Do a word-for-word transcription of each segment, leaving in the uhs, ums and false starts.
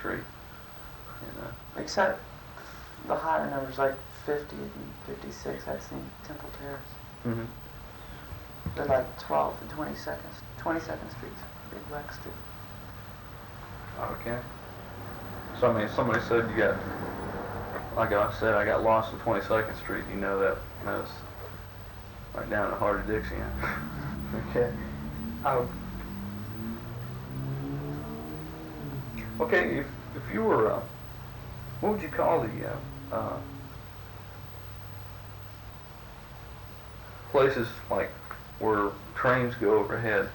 Street. And, uh, Except the higher numbers like fifty and fifty-six, that's in Temple Terrace. mm-hmm. They're like twelfth and twenty-second, twenty-second Streets, Big Black Street. Okay. So I mean, if somebody said you got, like I said, I got lost on twenty-second Street, you know that that's right down the heart of Dixie. Okay. Um, okay, if if you were, uh, what would you call the uh, uh, places like where trains go overhead?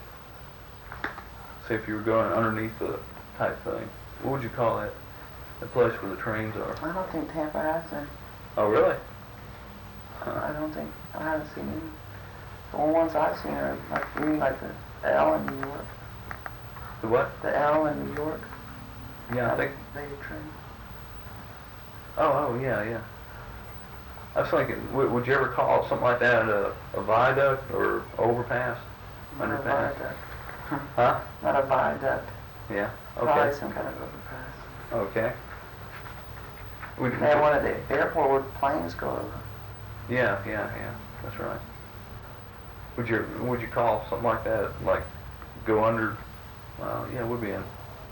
Say if you were going underneath the type thing, what would you call that? The place where the trains are? I don't think Tampa has any. Oh, really? I don't think, I haven't seen any. The only ones I've seen are like, you mean like the L in New York. The what? The L in New York. Yeah, I think. They train. Oh, oh, yeah, yeah. I was thinking, would, would you ever call something like that a, a viaduct or overpass? Not a Underpass? viaduct. Huh? Not a viaduct. Yeah. Probably Okay. some kind of overpass. Okay. Would, They have one at the airport where planes go over. Yeah, yeah, yeah. That's right. Would you would you call something like that like go under? Well, yeah, it would be in.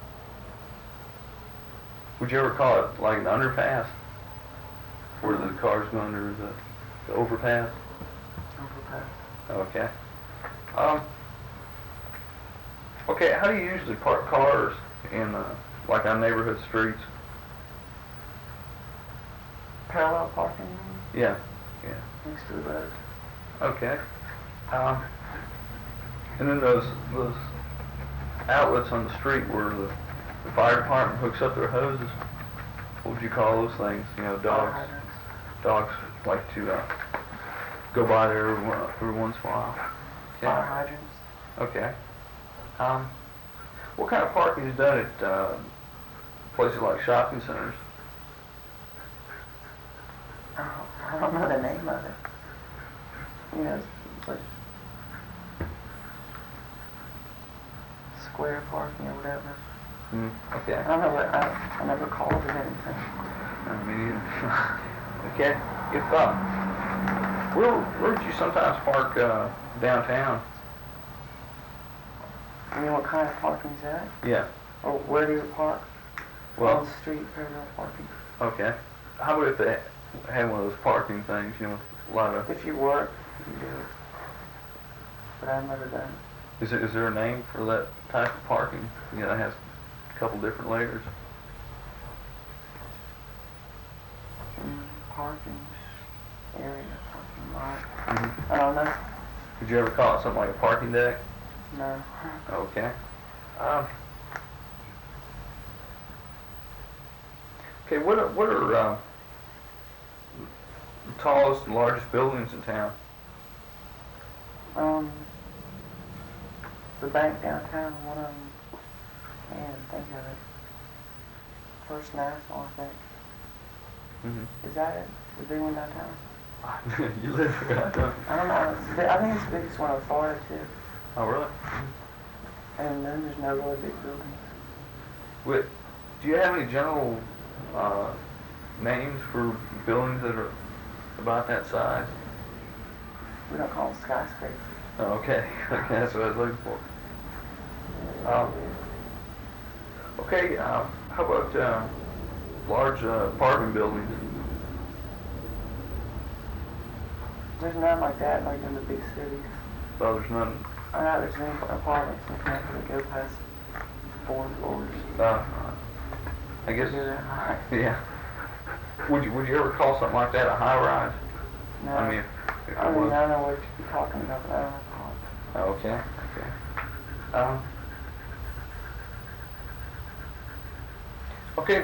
Would you ever call it like an underpass, where the cars go under the, the overpass? Overpass. Okay. Um. Okay. How do you usually park cars in uh, like on neighborhood streets? Parallel parking Yeah. Yeah. next to the road. Okay. Um, and then those those outlets on the street where the, the fire department hooks up their hoses. What would you call those things? You know, Fire dogs. hydrants. Dogs like to uh, go by there every, one- every once in a while. Okay. Fire hydrants. Okay. Um, what kind of parking is done at uh, places like shopping centers? Oh, I don't know the name of it. You know, it's like square parking or whatever. Mm, okay. I don't know what, I, I never called it anything. I mean, okay. If uh, where where would you sometimes park uh, downtown? I mean, what kind of parking is that? Yeah. Or where do you park? Well, On the street, parallel parking. okay. How about if they had one of those parking things? You know, a lot of. If you work, you can do it. But I've never done it. Is there, is there a name for that type of parking? You know, it has a couple different layers. Mm, parking area, parking lot. Mm-hmm. I don't know. Would you ever call it something like a parking deck? No. Okay. Um, okay. What are what are uh, the tallest and largest buildings in town? Um, the bank downtown, one of them, man, think of it. First National, I think. Mm-hmm. Is that it? The big one downtown? You live right down. I don't know. It's the, I think it's the biggest one in Florida, too. Oh, really? And then there's no really big buildings. Wait, do you have any general uh, names for buildings that are about that size? We don't call them skyscrapers. Oh, okay. Okay, that's what I was looking for. Um, okay, um, how about uh, large uh, apartment buildings? There's none like that, like in the big cities. Oh, there's none. I know there's any apartments in Tampa that go past four floors. Uh, I guess. They're that high. Yeah. Would you Would you ever call something like that a high rise? No. I mean, if I it mean, was. I don't know what you're talking about, but I don't know. Oh, okay. Okay. Um. Okay.